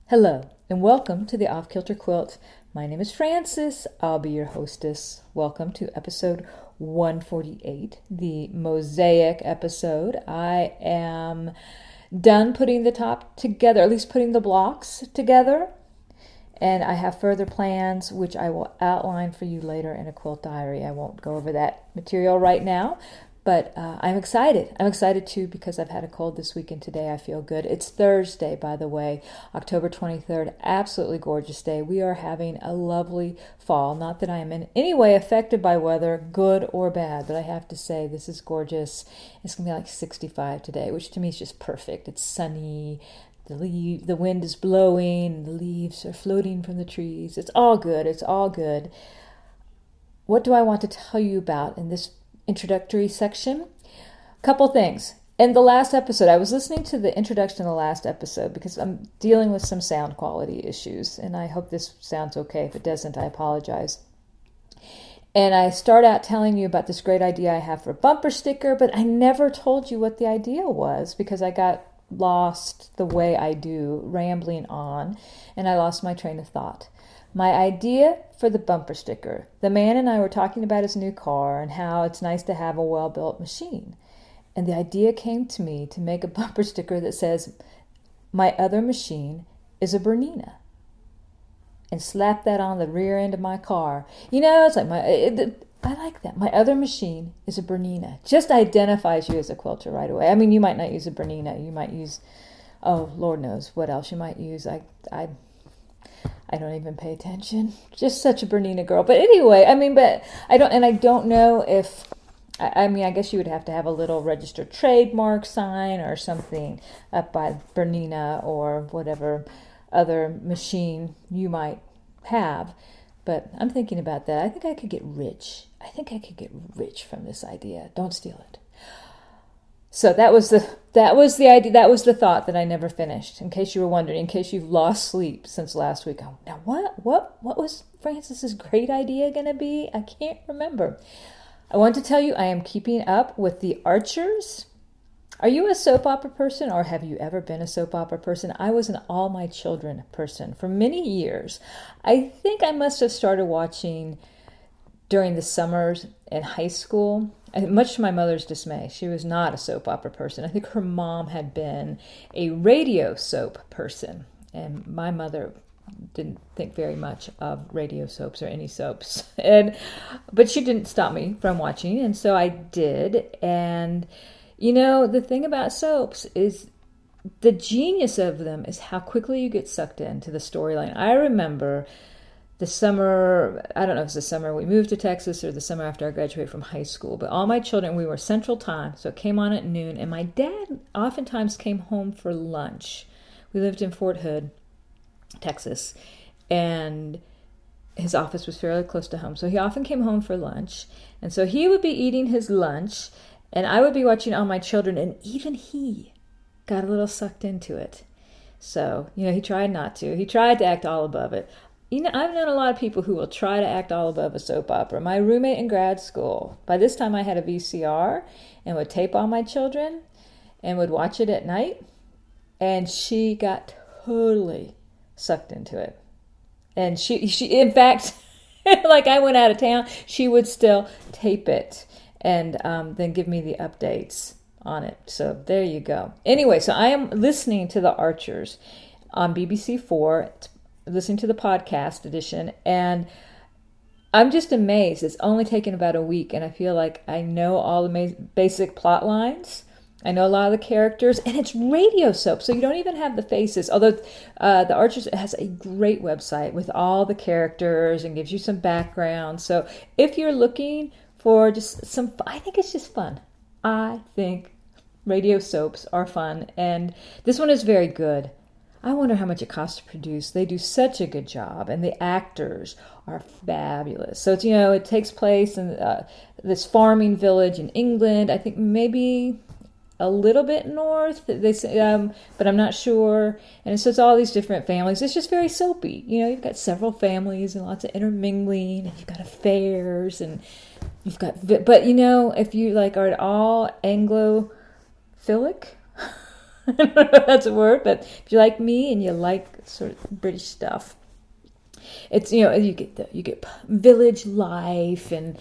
Hello, and welcome to the Off Kilter Quilt. My name is Frances. I'll be your hostess. Welcome to episode 148, the Mosaic episode. I am done putting the top together, at least putting the blocks together, and I have further plans, which I will outline for you later in a quilt diary. I won't go over that material right now, but I'm excited. I'm excited too because I've had a cold this week and today I feel good. It's Thursday, by the way, October 23rd. Absolutely gorgeous day. We are having a lovely fall. Not that I am in any way affected by weather, good or bad, but I have to say this is gorgeous. It's going to be like 65 today, which to me is just perfect. It's sunny. The wind is blowing. The leaves are floating from the trees. It's all good. It's all good. What do I want to tell you about in this introductory section? Couple things. In the last episode, I was listening to the introduction of the last episode because I'm dealing with some sound quality issues, and I hope this sounds okay. If it doesn't, I apologize. And I start out telling you about this great idea I have for a bumper sticker, but I never told you what the idea was because I got lost the way I do, rambling on, and I lost my train of thought. My idea for the bumper sticker. The man and I were talking about his new car and how it's nice to have a well-built machine. And the idea came to me to make a bumper sticker that says, "My other machine is a Bernina." And slap that on the rear end of my car. You know, it's like I like that. My other machine is a Bernina. Just identifies you as a quilter right away. I mean, you might not use a Bernina. You might use, oh, Lord knows what else you might use. I don't even pay attention. Just such a Bernina girl. But anyway, but I don't know if, I guess you would have to have a little registered trademark sign or something up by Bernina or whatever other machine you might have. But I'm thinking about that. I think I could get rich. From this idea. Don't steal it. So that was the idea. That was the thought that I never finished. In case you were wondering, in case you've lost sleep since last week. Oh, now what was Frances's great idea going to be? I can't remember. I want to tell you I am keeping up with The Archers. Are you a soap opera person, or have you ever been a soap opera person? I was an All My Children person for many years. I think I must have started watching during the summers in high school. Much to my mother's dismay, she was not a soap opera person. I think her mom had been a radio soap person, and my mother didn't think very much of radio soaps or any soaps. But she didn't stop me from watching, and so I did. And the thing about soaps is the genius of them is how quickly you get sucked into the storyline. I remember the summer, I don't know if it's the summer we moved to Texas or the summer after I graduated from high school, but All My Children, we were Central Time, so it came on at noon, and my dad oftentimes came home for lunch. We lived in Fort Hood, Texas, and his office was fairly close to home, so he often came home for lunch, and so he would be eating his lunch, and I would be watching All My Children, and even he got a little sucked into it. So, he tried not to. He tried to act all above it. I've known a lot of people who will try to act all above a soap opera. My roommate in grad school, by this time I had a VCR and would tape All My Children and would watch it at night. And she got totally sucked into it. And she in fact, like I went out of town, she would still tape it and then give me the updates on it. So there you go. Anyway, so I am listening to The Archers on BBC4. Listening to the podcast edition, and I'm just amazed. It's only taken about a week, and I feel like I know all the basic plot lines. I know a lot of the characters, and it's radio soap, so you don't even have the faces. Although The Archers has a great website with all the characters and gives you some background. So if you're looking for just some, I think it's just fun. I think radio soaps are fun, and this one is very good. I wonder how much it costs to produce. They do such a good job, and the actors are fabulous. So it's, it takes place in this farming village in England. I think maybe a little bit north. They say, but I'm not sure. And so it's all these different families. It's just very soapy. You've got several families and lots of intermingling, and you've got affairs, and you've got. But if you are at all Anglophilic. I don't know if that's a word, but if you like me and you like sort of British stuff, it's, you get village life and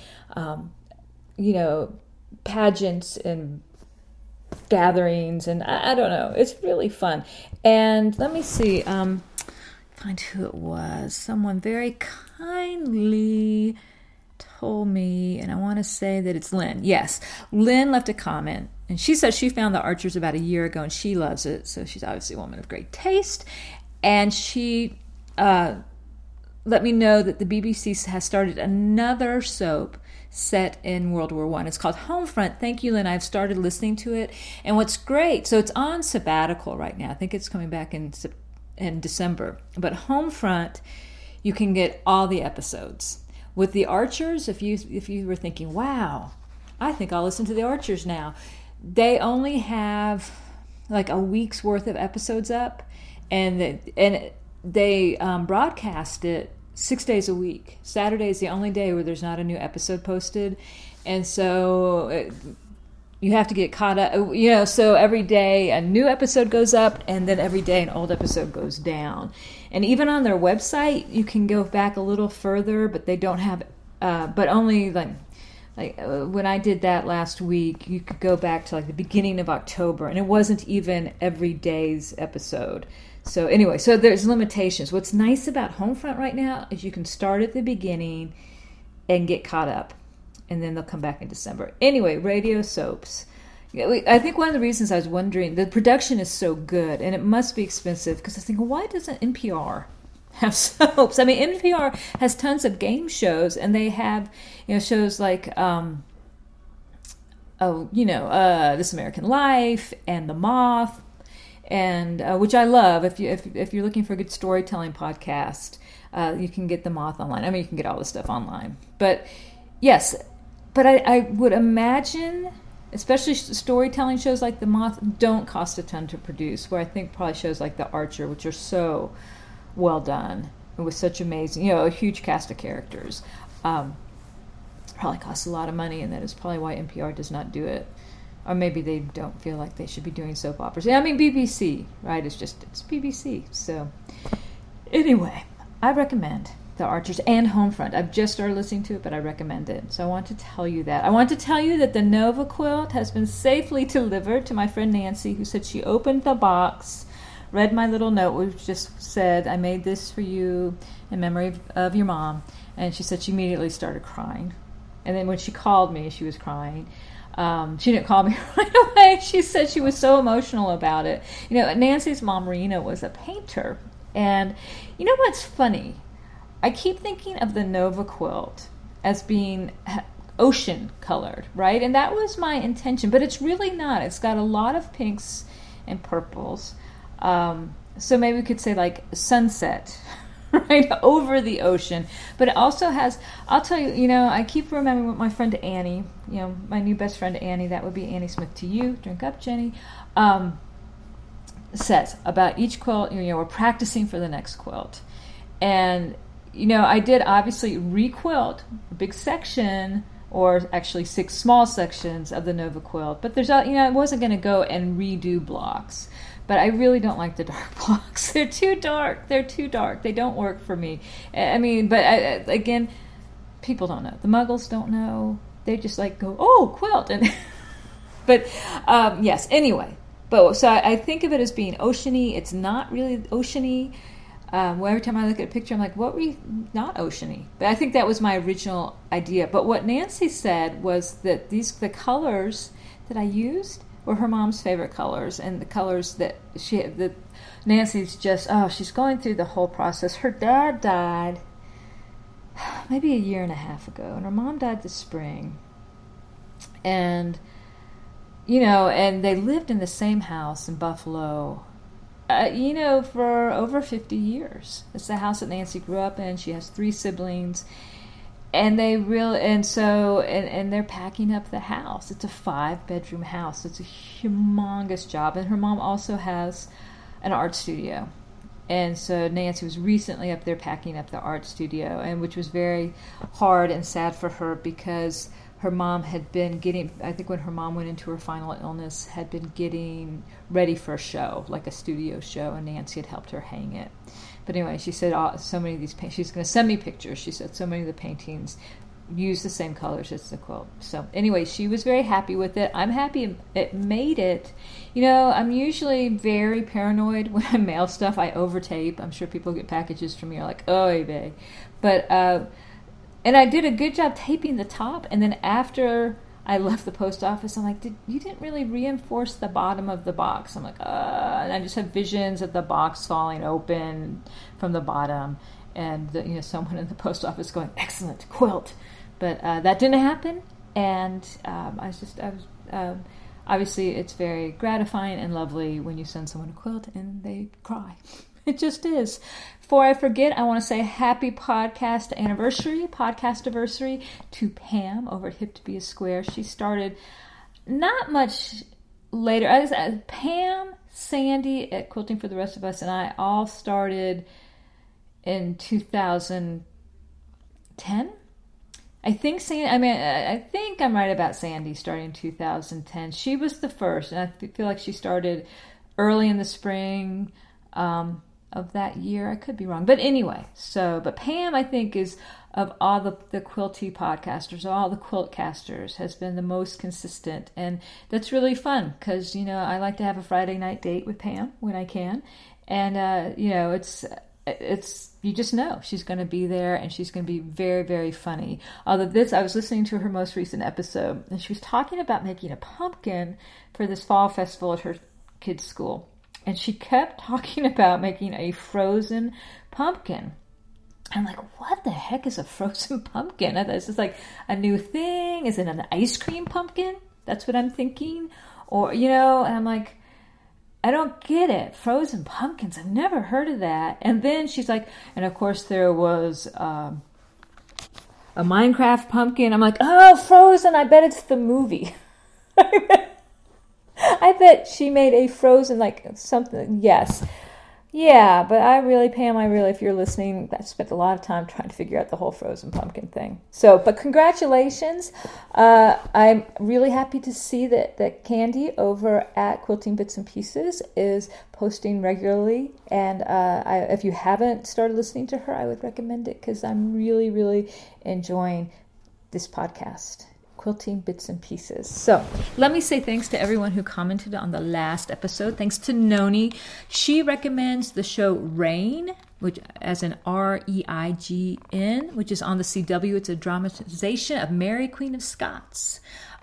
pageants and gatherings, and I don't know, it's really fun. And let me see, find who it was. Someone very kindly told me, and I want to say that it's Lynn. Yes, Lynn left a comment, and she said she found The Archers about a year ago, and she loves it. So she's obviously a woman of great taste, and she let me know that the BBC has started another soap set in World War I. It's called Homefront. Thank you, Lynn. I've started listening to it, and what's great, so it's on sabbatical right now. I think it's coming back in December. But Homefront, you can get all the episodes. With The Archers, if you were thinking, wow, I think I'll listen to The Archers now, they only have like a week's worth of episodes up, and they broadcast it 6 days a week. Saturday is the only day where there's not a new episode posted, and so you have to get caught up. So every day a new episode goes up, and then every day an old episode goes down. And even on their website, you can go back a little further, but they don't have, but only like when I did that last week, you could go back to like the beginning of October, and it wasn't even every day's episode. So anyway, so there's limitations. What's nice about Homefront right now is you can start at the beginning and get caught up, and then they'll come back in December. Anyway, radio soaps. I think one of the reasons I was wondering, the production is so good, and it must be expensive, because I was thinking, why doesn't NPR have soaps? I mean, NPR has tons of game shows, and they have shows like This American Life and The Moth, and which I love. If you're looking for a good storytelling podcast, you can get The Moth online. I mean, you can get all this stuff online. But yes, but I would imagine, especially storytelling shows like The Moth, don't cost a ton to produce, where I think probably shows like The Archer, which are so well done and with such amazing, a huge cast of characters, probably costs a lot of money, and that is probably why NPR does not do it. Or maybe they don't feel like they should be doing soap operas. I mean, BBC, right? It's BBC. So anyway, I recommend The Archers and Homefront. I've just started listening to it, but I recommend it. So I want to tell you that. I want to tell you that the Nova quilt has been safely delivered to my friend Nancy, who said she opened the box, read my little note, which just said, I made this for you in memory of your mom. And she said she immediately started crying. And then when she called me, she was crying. She didn't call me right away. She said she was so emotional about it. Nancy's mom, Rena, was a painter. And you know what's funny? I keep thinking of the Nova quilt as being ocean colored, right? And that was my intention, but it's really not. It's got a lot of pinks and purples. So maybe we could say like sunset, right, over the ocean. But it also has, I'll tell you, I keep remembering what my friend Annie, my new best friend Annie, that would be Annie Smith to you, drink up Jenny, says about each quilt. We're practicing for the next quilt. And I did obviously requilt a big section, or actually 6 small sections of the Nova quilt, but there's I wasn't going to go and redo blocks. But I really don't like the dark blocks. They're too dark. They don't work for me. I mean, but again, people don't know. The Muggles don't know. They just like go, oh, quilt. And but yes. Anyway, but so I think of it as being oceany. It's not really oceany. Well, every time I look at a picture, I'm like, what were you not oceany? But I think that was my original idea. But what Nancy said was that the colors that I used were her mom's favorite colors, and the colors that Nancy's just, she's going through the whole process. Her dad died maybe a year and a half ago, and her mom died this spring. And, and they lived in the same house in Buffalo, for over 50 years. It's the house that Nancy grew up in. She has 3 siblings. And they're packing up the house. It's a 5-bedroom house. It's a humongous job. And her mom also has an art studio. And so Nancy was recently up there packing up the art studio, and which was very hard and sad for her, because her mom had been getting, I think when her mom went into her final illness, had been getting ready for a show, like a studio show, and Nancy had helped her hang it. But anyway, she said so many of these she's going to send me pictures. She said so many of the paintings use the same colors as the quilt. So anyway, she was very happy with it. I'm happy it made it. I'm usually very paranoid when I mail stuff. I over-tape. I'm sure people get packages from me are like, oh, babe. But, and I did a good job taping the top. And then after I left the post office, I'm like, you didn't really reinforce the bottom of the box. I'm like, and I just have visions of the box falling open from the bottom. And someone in the post office going, excellent quilt. But that didn't happen, and obviously it's very gratifying and lovely when you send someone a quilt and they cry. It just is. Before I forget, I want to say happy podcast anniversary to Pam over at Hip to Be a Square. She started not much later. Pam, Sandy at Quilting for the Rest of Us, and I all started in 2010. I think I'm right about Sandy starting in 2010. She was the first, and I feel like she started early in the spring of that year. I could be wrong, but anyway. But Pam, I think, is of all the quilty podcasters, all the quilt casters, has been the most consistent, and that's really fun because I like to have a Friday night date with Pam when I can, and it's you just know she's going to be there, and she's going to be very, very funny. Although I was listening to her most recent episode, and she was talking about making a pumpkin for this fall festival at her kids' school, and she kept talking about making a frozen pumpkin. I'm like, what the heck is a frozen pumpkin? I thought this is like a new thing. Is it an ice cream pumpkin? That's what I'm thinking. Or and I'm like, I don't get it. Frozen pumpkins. I've never heard of that. And then she's like, and of course there was a Minecraft pumpkin. I'm like, oh, Frozen. I bet it's the movie. I bet she made a Frozen, like something. Yes. Yeah, but Pam, if you're listening, I spent a lot of time trying to figure out the whole frozen pumpkin thing. But congratulations. I'm really happy to see that Candy over at Quilting Bits and Pieces is posting regularly. And if you haven't started listening to her, I would recommend it because I'm really, really enjoying this podcast. Quilting Bits and Pieces. So let me say thanks to everyone who commented on the last episode. Thanks to Noni. She recommends the show Reign, which as in Reign, which is on the CW. It's a dramatization of Mary, Queen of Scots.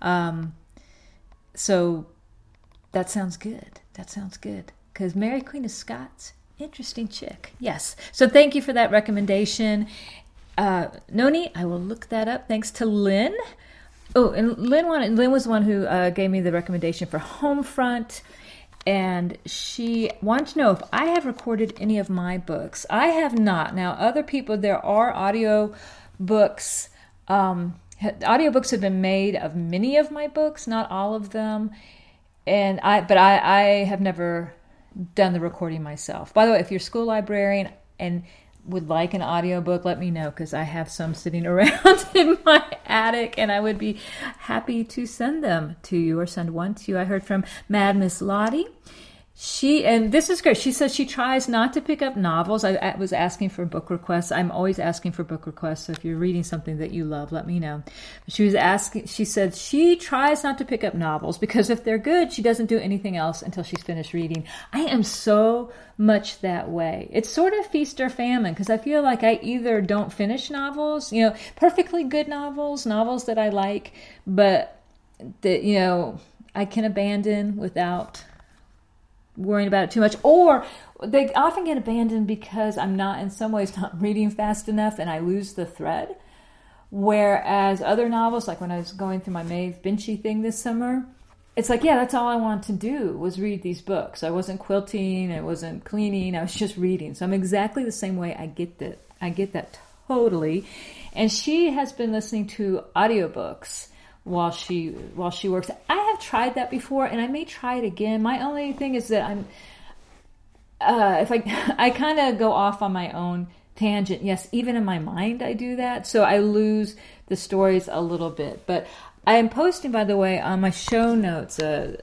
So that sounds good. Because Mary, Queen of Scots, interesting chick. Yes. So thank you for that recommendation. Noni, I will look that up. Thanks to Lynn. Oh, and Lynn was the one who gave me the recommendation for Homefront, and she wanted to know if I have recorded any of my books. I have not. Now, other people, there are audio books. Audiobooks have been made of many of my books, not all of them, but I have never done the recording myself. By the way, if you're a school librarian and would like an audiobook, let me know because I have some sitting around in my attic and I would be happy to send them to you or send one to you. I heard from Mad Miss Lottie. And this is great. She says she tries not to pick up novels. I was asking for book requests. I'm always asking for book requests. So if you're reading something that you love, let me know. She said she tries not to pick up novels because if they're good, she doesn't do anything else until she's finished reading. I am so much that way. It's sort of feast or famine because I feel like I either don't finish novels, perfectly good novels that I like, but that, I can abandon without worrying about it too much, or they often get abandoned because I'm not reading fast enough and I lose the thread. Whereas other novels, like when I was going through my Maeve Binchy thing this summer, it's like, yeah, that's all I wanted to do was read these books. I wasn't quilting, I wasn't cleaning, I was just reading. So I'm exactly the same way. I get that totally. And she has been listening to audiobooks while she works. I have tried that before, and I may try it again. My only thing is that I kind of go off on my own tangent. Yes, even in my mind I do that, so I lose the stories a little bit. But I am posting, by the way, on my show notes a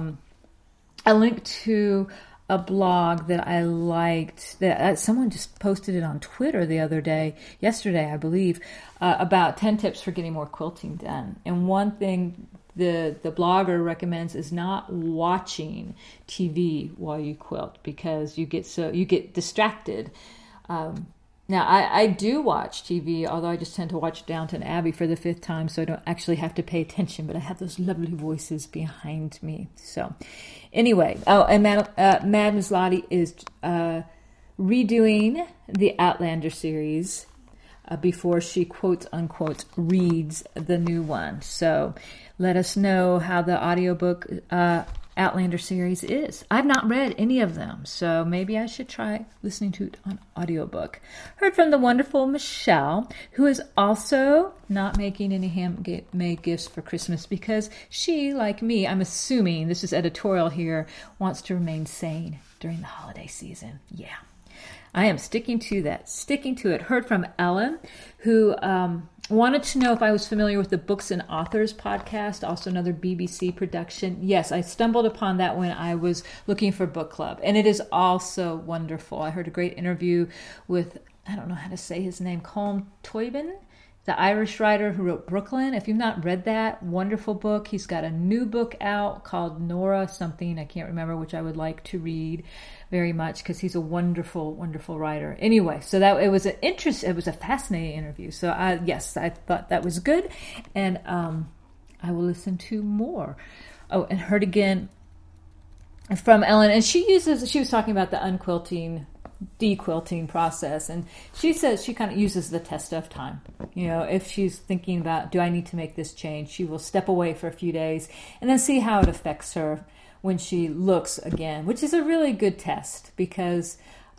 link to a blog that I liked. That someone just posted it on Twitter yesterday, I believe, about 10 tips for getting more quilting done. And one thing the blogger recommends is not watching TV while you quilt, because you get distracted. Now, I do watch TV, although I just tend to watch Downton Abbey for the 5th time, so I don't actually have to pay attention, but I have those lovely voices behind me. So anyway, and Mad Miss Lottie is redoing the Outlander series before she, quote unquote, reads the new one. So let us know how the audiobook Outlander series is. I've not read any of them, so maybe I should try listening to it on audiobook. Heard from the wonderful Michelle, who is also not making any handmade gifts for Christmas because she, like me, I'm assuming, this is editorial here, wants to remain sane during the holiday season. Yeah. I am sticking to it. Heard from Ellen, who wanted to know if I was familiar with the Books and Authors podcast, also another BBC production. Yes, I stumbled upon that when I was looking for book club, and it is also wonderful. I heard a great interview with, I don't know how to say his name, Colm Toibin, the Irish writer who wrote Brooklyn. If you've not read that, wonderful book. He's got a new book out called Nora something, I can't remember, which I would like to read very much because he's a wonderful, wonderful writer. Anyway, so it was a fascinating interview. So I thought that was good, and I will listen to more. Oh, and heard again from Ellen, and she was talking about the unquilting, dequilting process, and she says she kind of uses the test of time. You know, if she's thinking about, do I need to make this change, she will step away for a few days and then see how it affects her when she looks again, which is a really good test, because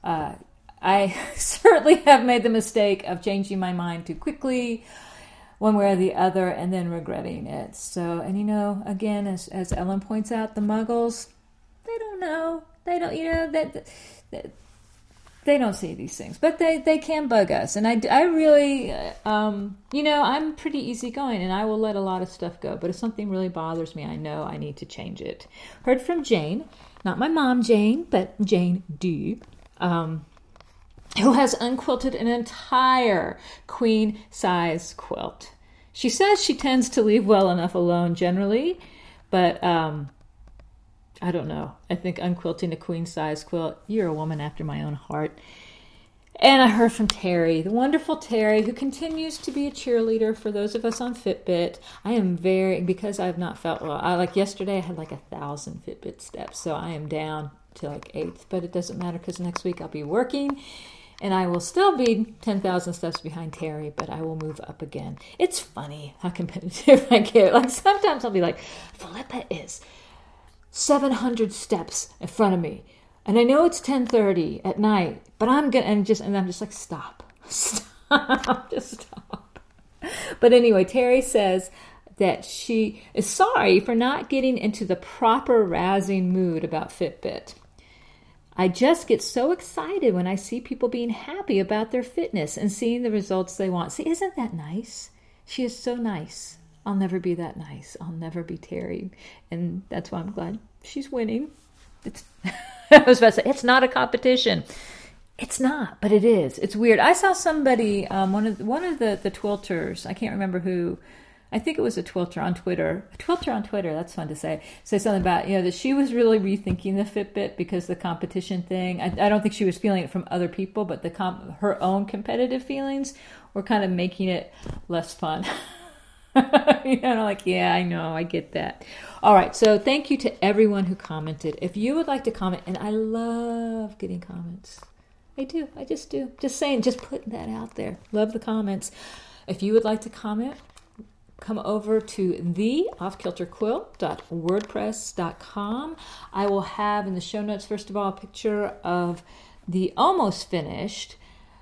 I certainly have made the mistake of changing my mind too quickly one way or the other and then regretting it. So, and you know, again, as Ellen points out, the Muggles, they don't know. They don't, you know, that they don't see these things, but they can bug us. And I really, you know, I'm pretty easygoing and I will let a lot of stuff go. But if something really bothers me, I know I need to change it. Heard from Jane, not my mom Jane, but Jane D, who has unquilted an entire queen size quilt. She says she tends to leave well enough alone generally, but I don't know. I think unquilting a queen-size quilt, you're a woman after my own heart. And I heard from Terry, the wonderful Terry, who continues to be a cheerleader for those of us on Fitbit. I am because I've not felt well. Like yesterday, I had like 1,000 Fitbit steps, so I am down to like 8. But it doesn't matter because next week I'll be working, and I will still be 10,000 steps behind Terry, but I will move up again. It's funny how competitive I get. Like sometimes I'll be like, Philippa is 700 steps in front of me, and I know it's 10:30 at night, but I'm just like, stop, just stop. But anyway, Terry says that she is sorry for not getting into the proper razzing mood about Fitbit. I just get so excited when I see people being happy about their fitness and seeing the results they want. See, isn't that nice? She is so nice. I'll never be that nice. I'll never be Terry. And that's why I'm glad she's winning. I was about to say, it's not a competition. It's not, but it is. It's weird. I saw somebody, one of the twilters, I can't remember who, I think it was a twilter on Twitter. A twilter on Twitter, that's fun to say something about, you know, that she was really rethinking the Fitbit because the competition thing, I don't think she was feeling it from other people, but her own competitive feelings were kind of making it less fun. You know, like, yeah, I know, I get that. All right, so thank you to everyone who commented. If you would like to comment, and I love getting comments. I do, I just do. Just saying, just putting that out there. Love the comments. If you would like to comment, come over to theoffkilterquilt.wordpress.com. I will have in the show notes, first of all, a picture of the almost finished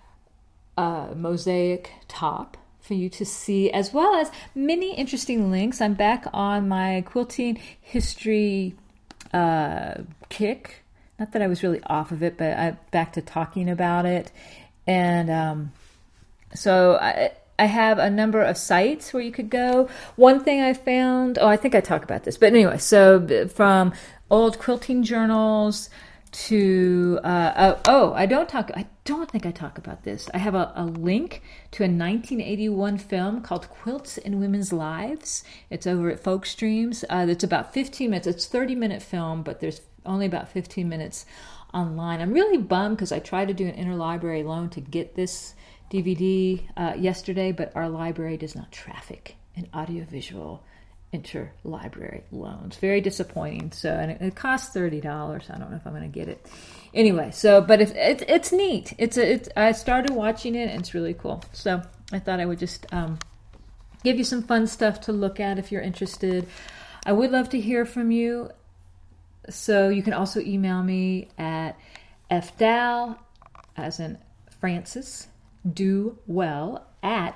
mosaic top for you to see, as well as many interesting links. I'm back on my quilting history kick. Not that I was really off of it, but I'm back to talking about it. And so I have a number of sites where you could go. One thing I found, I think I talked about this, but anyway, so from old quilting journals to I don't think I talk about this. I have a link to a 1981 film called Quilts in Women's Lives. It's over at Folkstreams. It's about 15 minutes. It's a 30-minute film, but there's only about 15 minutes online. I'm really bummed because I tried to do an interlibrary loan to get this DVD yesterday, but our library does not traffic in audiovisual interlibrary loans. Very disappointing. So, and it costs $30. I don't know if I'm going to get it. Anyway, so, but if it's neat. I started watching it and it's really cool. So I thought I would just give you some fun stuff to look at if you're interested. I would love to hear from you. So you can also email me at fdal, as in Francis, do well at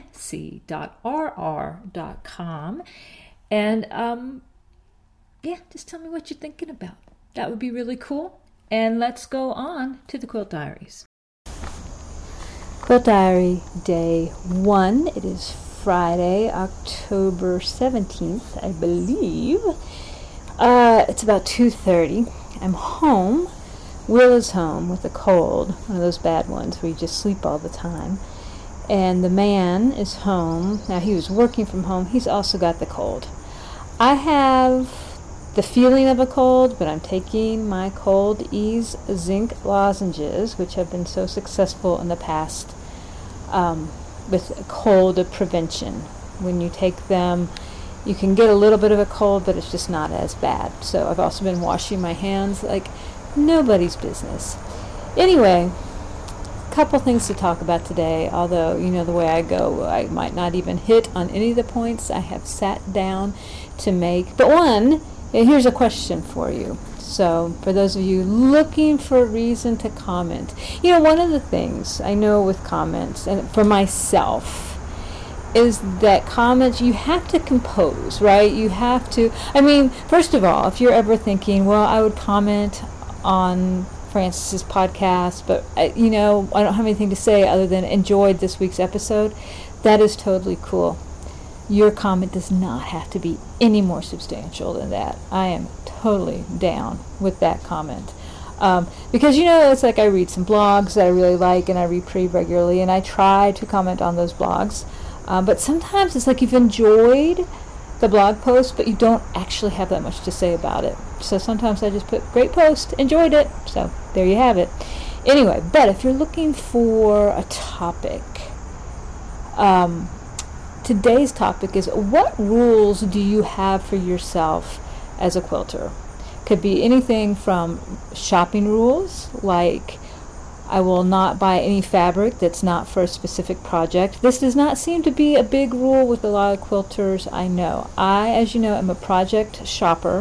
nc.rr.com. And just tell me what you're thinking about. That would be really cool. And let's go on to the Quilt Diaries. Quilt Diary Day 1. It is Friday, October 17th, I believe. It's about 2:30. I'm home. Will is home with a cold, one of those bad ones where you just sleep all the time. And the man is home. Now, he was working from home. He's also got the cold. I have the feeling of a cold, but I'm taking my Cold Ease zinc lozenges, which have been so successful in the past with cold prevention. When you take them, you can get a little bit of a cold, but it's just not as bad. So I've also been washing my hands like nobody's business. Anyway, a couple things to talk about today, although, you know, the way I go, I might not even hit on any of the points I have sat down to make. But one, here's a question for you. So for those of you looking for a reason to comment, you know, one of the things I know with comments, and for myself, is that comments, you have to compose, right? You have to, first of all, if you're ever thinking, well, I would comment on Francis's podcast, but I don't have anything to say other than enjoyed this week's episode, that is totally cool. Your comment does not have to be any more substantial than that. I am totally down with that comment. Because, it's like I read some blogs that I really like and I read pretty regularly, and I try to comment on those blogs. But sometimes it's like you've enjoyed the blog post, but you don't actually have that much to say about it. So sometimes I just put, great post, enjoyed it. So there you have it. Anyway, but if you're looking for a topic, today's topic is, what rules do you have for yourself as a quilter? Could be anything from shopping rules, like I will not buy any fabric that's not for a specific project. This does not seem to be a big rule with a lot of quilters I know. I, as you know, am a project shopper,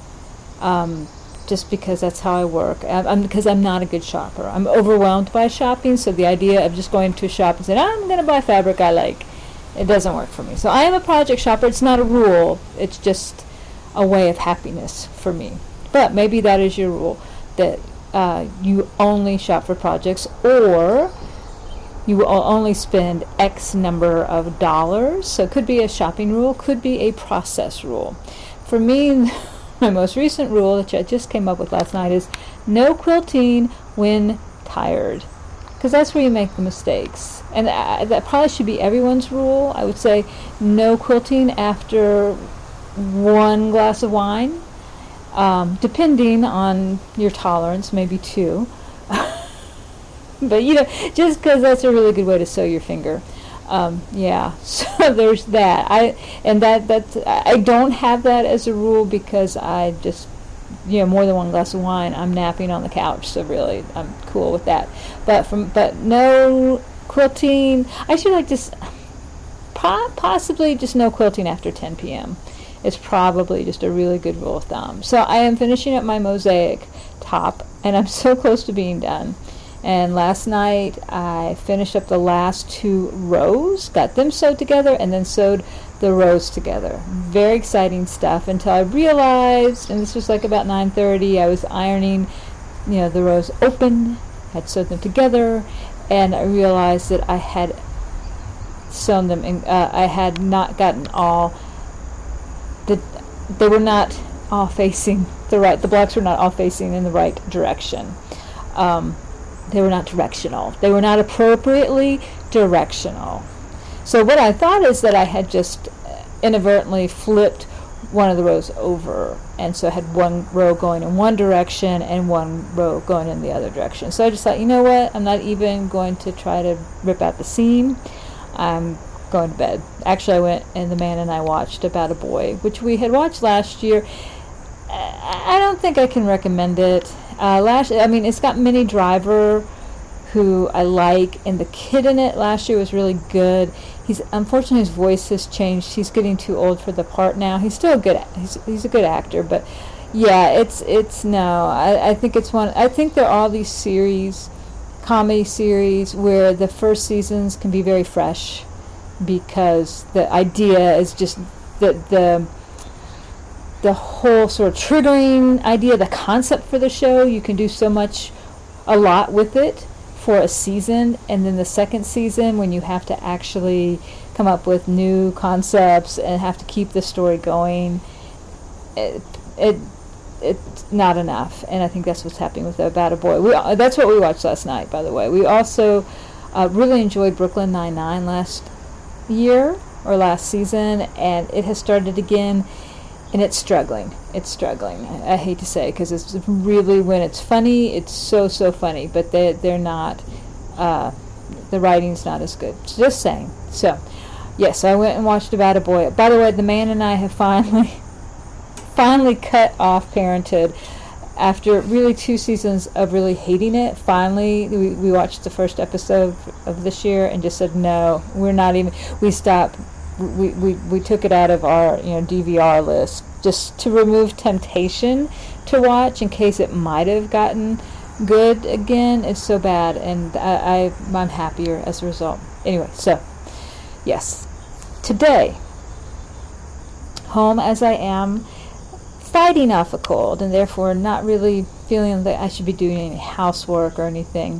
just because that's how I work. Because I'm not a good shopper. I'm overwhelmed by shopping, so the idea of just going to a shop and saying, I'm going to buy fabric I like, it doesn't work for me. So I am a project shopper. It's not a rule. It's just a way of happiness for me. But maybe that is your rule, that you only shop for projects, or you will only spend X number of dollars. So it could be a shopping rule, could be a process rule. For me, my most recent rule, which I just came up with last night, is no quilting when tired. Because that's where you make the mistakes. And that probably should be everyone's rule. I would say no quilting after 1 glass of wine. Depending on your tolerance, maybe 2. But, just because that's a really good way to sew your finger. So there's that. I don't have that as a rule because I just, more than 1 glass of wine, I'm napping on the couch. So really, I'm cool with that. But no quilting. I should like just possibly just no quilting after 10 p.m. It's probably just a really good rule of thumb. So I am finishing up my mosaic top, and I'm so close to being done. And last night I finished up the last 2 rows, got them sewed together, and then sewed the rows together. Very exciting stuff until I realized, and this was like about 9:30, I was ironing, the rows open, had sewed them together, and I realized that I had sewn them in, I had not gotten all they were not all facing the blocks were not all facing in the right direction. They were not directional. They were not appropriately directional. So what I thought is that I had just inadvertently flipped one of the rows over, and so I had one row going in one direction and one row going in the other direction. So I just thought, you know what, I'm not even going to try to rip out the seam. I'm going to bed. Actually, I went and the man and I watched About a Boy, which we had watched last year. I don't think I can recommend it. It's got Minnie Driver, who I like, and the kid in it last year was really good. Unfortunately, his voice has changed. He's getting too old for the part now. He's still good. He's a good actor, but yeah, it's no. I think it's one. I think there are all these comedy series, where the first seasons can be very fresh, because the idea is just the whole sort of triggering idea, the concept for the show. You can do a lot with it for a season, and then the second season, when you have to actually come up with new concepts and have to keep the story going, it's not enough. And I think that's what's happening with About a Boy. That's what we watched last night, by the way. We also really enjoyed Brooklyn Nine-Nine last season, and it has started again. And it's struggling. I hate to say, because it's really, when it's funny, it's so funny. But they're not. The writing's not as good. Just saying. So, yes, I went and watched About a Boy. By the way, the man and I have finally cut off Parenthood after really 2 seasons of really hating it. Finally, we watched the first episode of this year and just said no. We're not even. We stopped. We took it out of our DVR list, just to remove temptation to watch in case it might have gotten good again. It's so bad, and I'm happier as a result. Anyway, so yes, today, home as I am, fighting off a cold, and therefore not really feeling that I should be doing any housework or anything,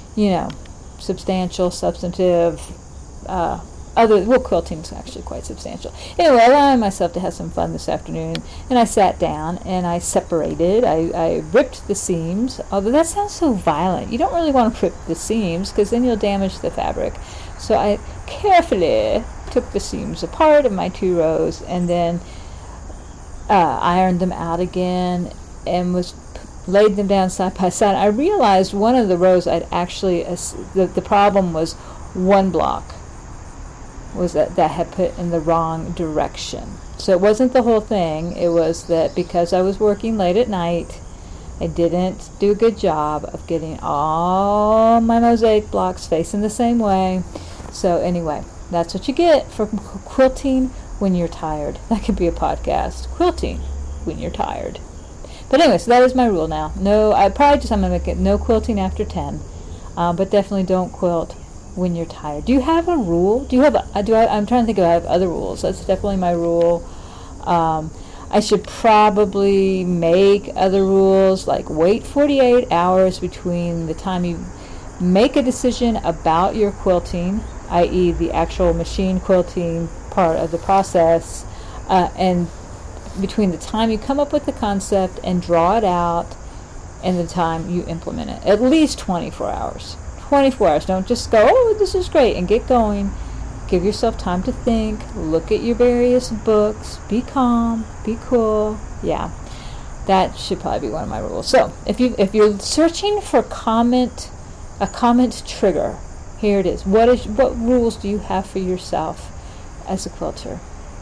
substantive. Quilting is actually quite substantial. Anyway, allowing myself to have some fun this afternoon, and I sat down and I separated. I ripped the seams, although that sounds so violent. You don't really want to rip the seams, because then you'll damage the fabric. So I carefully took the seams apart of my 2 rows, and then ironed them out again, and laid them down side by side. I realized one of the rows I'd actually, the problem was one block was that had put in the wrong direction. So it wasn't the whole thing. It was that because I was working late at night, I didn't do a good job of getting all my mosaic blocks facing the same way. So anyway, that's what you get for quilting when you're tired. That could be a podcast. Quilting when you're tired. But anyway, so that is my rule now. No, I'm going to make it no quilting after 10. But definitely don't quilt when you're tired. Do you have a rule? I'm trying to think if I have other rules. That's definitely my rule. I should probably make other rules, like wait 48 hours between the time you make a decision about your quilting, i.e. the actual machine quilting part of the process, and between the time you come up with the concept and draw it out and the time you implement it. At least 24 hours. 24 hours. Don't just go, oh, this is great, and get going. Give yourself time to think. Look at your various books. Be calm. Be cool. Yeah, that should probably be one of my rules. So if you're searching for a comment trigger, here it is. What rules do you have for yourself as a quilter?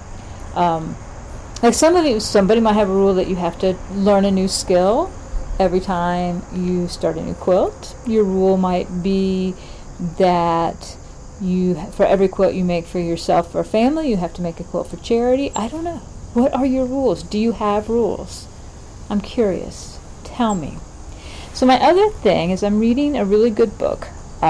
Like somebody might have a rule that you have to learn a new skill every time you start a new quilt. Your rule might be that for every quilt you make for yourself or family, you have to make a quilt for charity. I don't know. What are your rules? Do you have rules? I'm curious. Tell me. So my other thing is I'm reading a really good book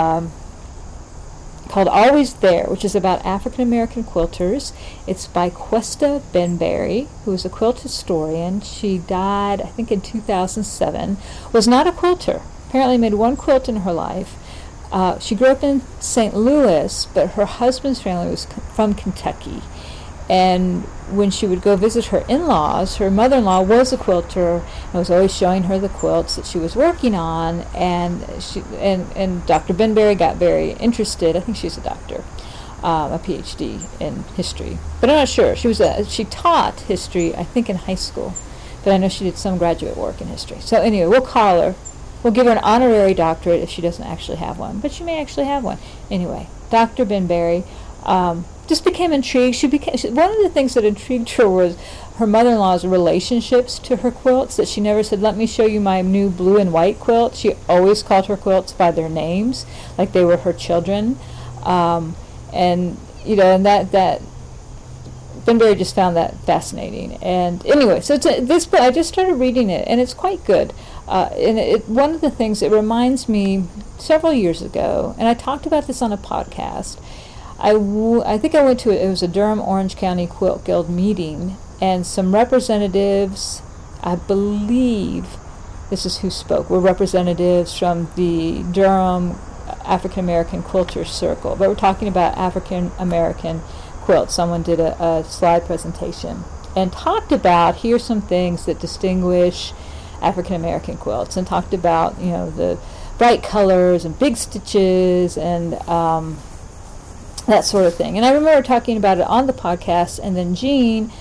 called Always There, which is about African American quilters. It's by Questa Benberry, who is a quilt historian. She died, I think, in 2007. Was not a quilter. Apparently made one quilt in her life. She grew up in St. Louis, but her husband's family was from Kentucky. And when she would go visit her in-laws, her mother-in-law was a quilter and was always showing her the quilts that she was working on. And Dr. Benberry got very interested. I think she's a doctor, a PhD in history, but I'm not sure. She taught history, I think, in high school, but I know she did some graduate work in history. So anyway, we'll call her. We'll give her an honorary doctorate if she doesn't actually have one, but she may actually have one. Anyway, Dr. Benberry just became intrigued. One of the things that intrigued her was her mother-in-law's relationships to her quilts, that she never said, "Let me show you my new blue and white quilt." She always called her quilts by their names, like they were her children. And that Benberry just found that fascinating. And anyway, so this book, I just started reading it, and it's quite good. And one of the things, it reminds me several years ago, and I talked about this on a podcast. I think I went to it was a Durham Orange County Quilt Guild meeting, and some representatives, I believe this is who spoke, were representatives from the Durham African American Quilters Circle. But we're talking about African American quilts. Someone did a slide presentation and talked about, here's some things that distinguish African American quilts, and talked about, the bright colors and big stitches and that sort of thing. And I remember talking about it on the podcast, and then Jean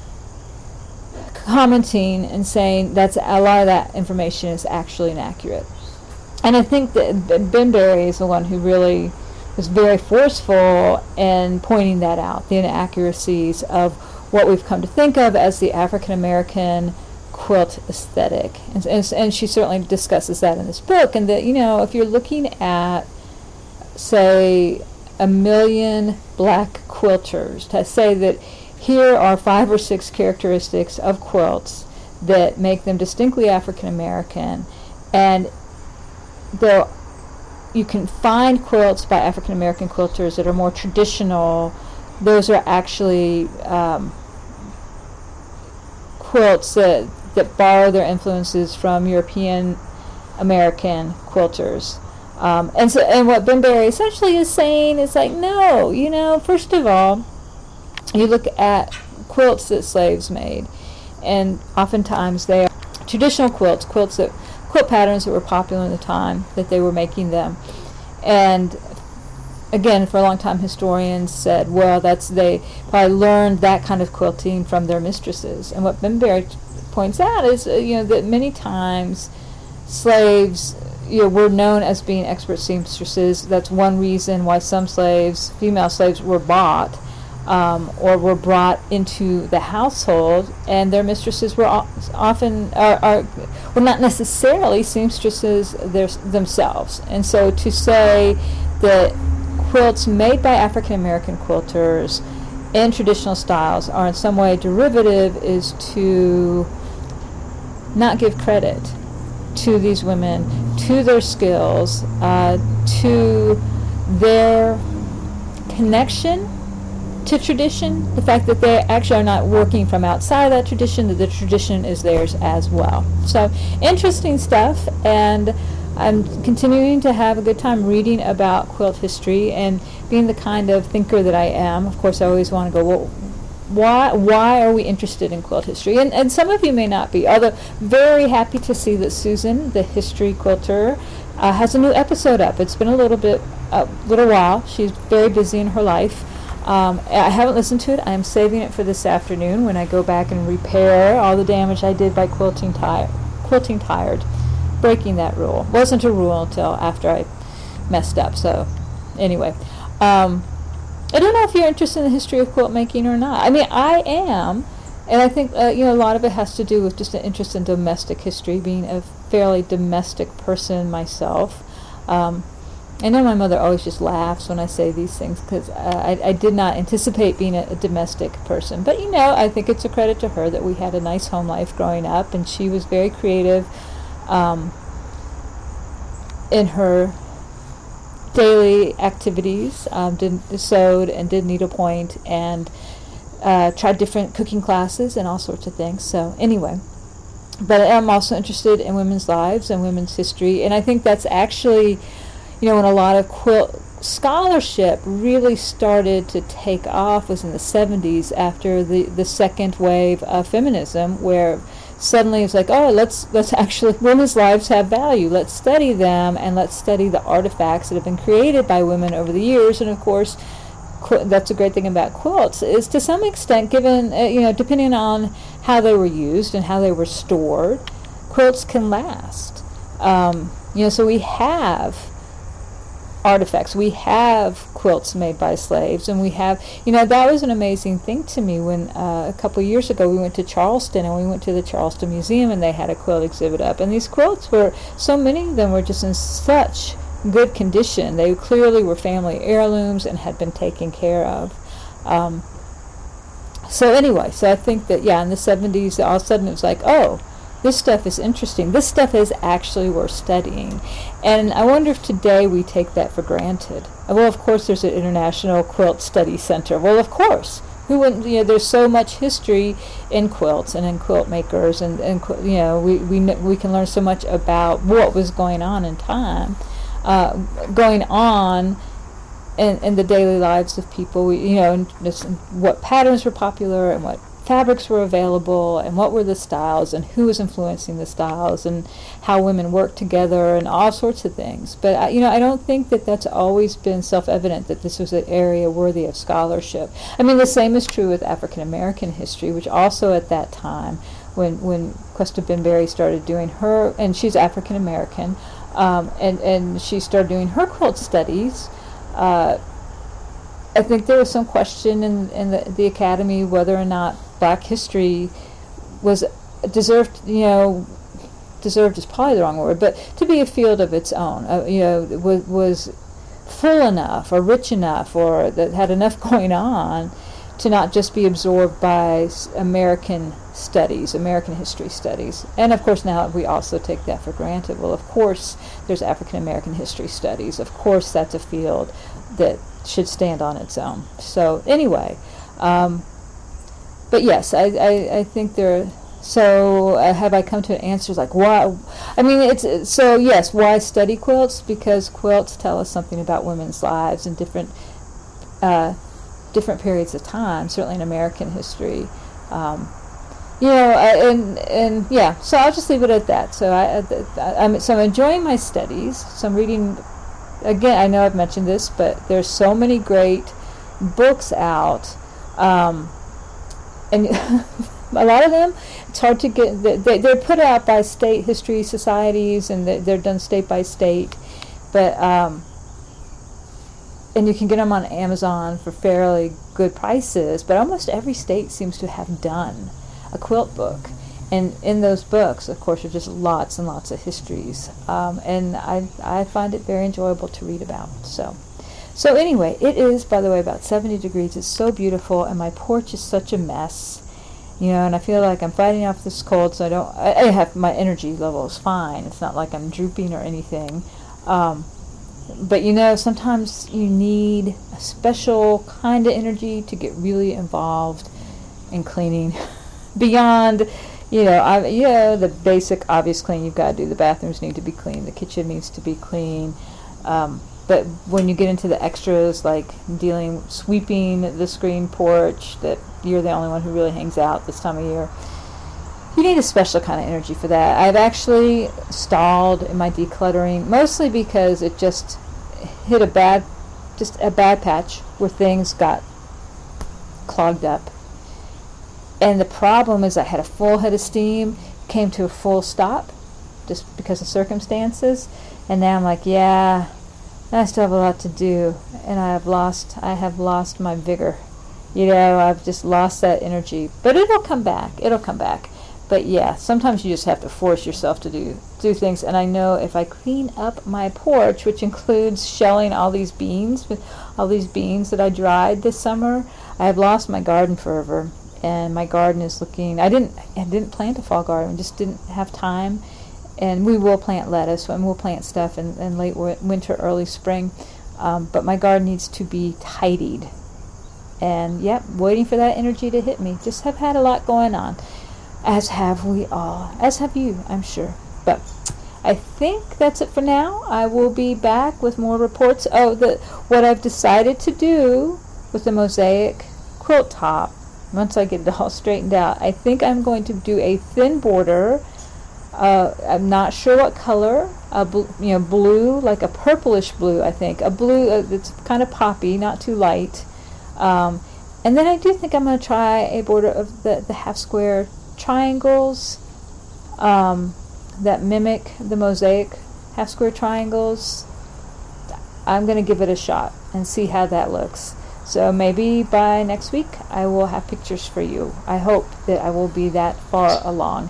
commenting and saying that's a lot of that information is actually inaccurate. And I think that Benberry is the one who really was very forceful in pointing that out, the inaccuracies of what we've come to think of as the African American quilt aesthetic. And she certainly discusses that in this book. And that, if you're looking at, say, 1 million black quilters, to say that here are 5 or 6 characteristics of quilts that make them distinctly African American, and you can find quilts by African American quilters that are more traditional. Those are actually quilts that borrow their influences from European American quilters. And what Benberry essentially is saying is like, no, first of all, you look at quilts that slaves made, and oftentimes they are traditional quilts quilt patterns that were popular in the time that they were making them. And again, for a long time, historians said, well, they probably learned that kind of quilting from their mistresses. And what Benberry points out is, that many times slaves, were known as being expert seamstresses. That's one reason why some female slaves, were bought or were brought into the household, and their mistresses were often were not necessarily seamstresses themselves. And so to say that quilts made by African American quilters in traditional styles are in some way derivative is to not give credit to these women, to their skills, to their connection to tradition, the fact that they actually are not working from outside of that tradition, that the tradition is theirs as well. So interesting stuff, and I'm continuing to have a good time reading about quilt history, and being the kind of thinker that I am, of course I always want to go, well, why are we interested in quilt history? And some of you may not be, although very happy to see that Susan, the history quilter, has a new episode up. It's been a little while. She's very busy in her life. I haven't listened to it. I am saving it for this afternoon when I go back and repair all the damage I did by quilting tired. Breaking that rule. Wasn't a rule until after I messed up. So anyway, I don't know if you're interested in the history of quilt making or not. I mean, I am, and I think a lot of it has to do with just an interest in domestic history, being a fairly domestic person myself. I know my mother always just laughs when I say these things, because I did not anticipate being a domestic person. But, I think it's a credit to her that we had a nice home life growing up, and she was very creative in her daily activities, sewed and did needlepoint, and tried different cooking classes and all sorts of things. So anyway, but I'm also interested in women's lives and women's history, and I think that's actually, when a lot of quilt scholarship really started to take off was in the 70s after the second wave of feminism, where suddenly it's like, oh, let's actually, women's lives have value. Let's study them, and let's study the artifacts that have been created by women over the years. And of course, that's a great thing about quilts, is to some extent, given, depending on how they were used and how they were stored, quilts can last. So we have artifacts. We have quilts made by slaves, and we have, that was an amazing thing to me when a couple of years ago we went to Charleston, and we went to the Charleston Museum, and they had a quilt exhibit up, and these quilts were, so many of them were just in such good condition. They clearly were family heirlooms and had been taken care of. So I think that, in the 70s, all of a sudden it was like, oh, this stuff is interesting. This stuff is actually worth studying. And I wonder if today we take that for granted. Well, of course, there's an International Quilt Study Center. Well, of course. Who wouldn't, there's so much history in quilts and in quilt makers, and we can learn so much about what was going on in time, going on in the daily lives of people, and what patterns were popular and what fabrics were available and what were the styles and who was influencing the styles and how women worked together and all sorts of things. But I don't think that that's always been self-evident that this was an area worthy of scholarship. I mean, the same is true with African American history, which also at that time, when Cuesta Benberry started doing her, and she's African American, and she started doing her quilt studies, I think there was some question in the academy whether or not Black history was deserved is probably the wrong word, but to be a field of its own, was full enough or rich enough or that had enough going on to not just be absorbed by American studies, American history studies. And of course now we also take that for granted. Well, of course there's African American history studies. Of course that's a field that should stand on its own. So anyway, but yes, I think there. So have I come to an answer like why? I mean, it's so yes. Why study quilts? Because quilts tell us something about women's lives in different periods of time. Certainly in American history, and yeah. So I'll just leave it at that. So I'm enjoying my studies. So I'm reading. Again, I know I've mentioned this, but there's so many great books out, and a lot of them, it's hard to get. They're put out by state history societies, and they're done state by state, but and you can get them on Amazon for fairly good prices. But almost every state seems to have done a quilt book. And in those books, of course, are just lots and lots of histories. And I find it very enjoyable to read about. So anyway, it is, by the way, about 70 degrees. It's so beautiful, and my porch is such a mess. And I feel like I'm fighting off this cold, so I have, my energy level is fine. It's not like I'm drooping or anything. But sometimes you need a special kind of energy to get really involved in cleaning beyond... the basic obvious clean you've got to do. The bathrooms need to be clean. The kitchen needs to be clean. But when you get into the extras, like sweeping the screen porch, that you're the only one who really hangs out this time of year, you need a special kind of energy for that. I've actually stalled in my decluttering, mostly because it just hit a bad patch where things got clogged up. And the problem is I had a full head of steam, came to a full stop just because of circumstances. And now I'm like, I still have a lot to do. And I have lost my vigor. I've just lost that energy. But it'll come back. But yeah, sometimes you just have to force yourself to do things. And I know if I clean up my porch, which includes shelling all these beans that I dried this summer, I have lost my garden fervor. And my garden is looking... I didn't plant a fall garden. Just didn't have time. And we will plant lettuce, and we'll plant stuff in late winter, early spring. But my garden needs to be tidied. And, waiting for that energy to hit me. Just have had a lot going on. As have we all. As have you, I'm sure. But I think that's it for now. I will be back with more reports. Oh, what I've decided to do with the mosaic quilt top, once I get it all straightened out, I think I'm going to do a thin border. I'm not sure what color. Blue, like a purplish blue, I think. A blue that's kind of poppy, not too light. And then I do think I'm going to try a border of the half square triangles that mimic the mosaic half square triangles. I'm going to give it a shot and see how that looks. So maybe by next week I will have pictures for you. I hope that I will be that far along.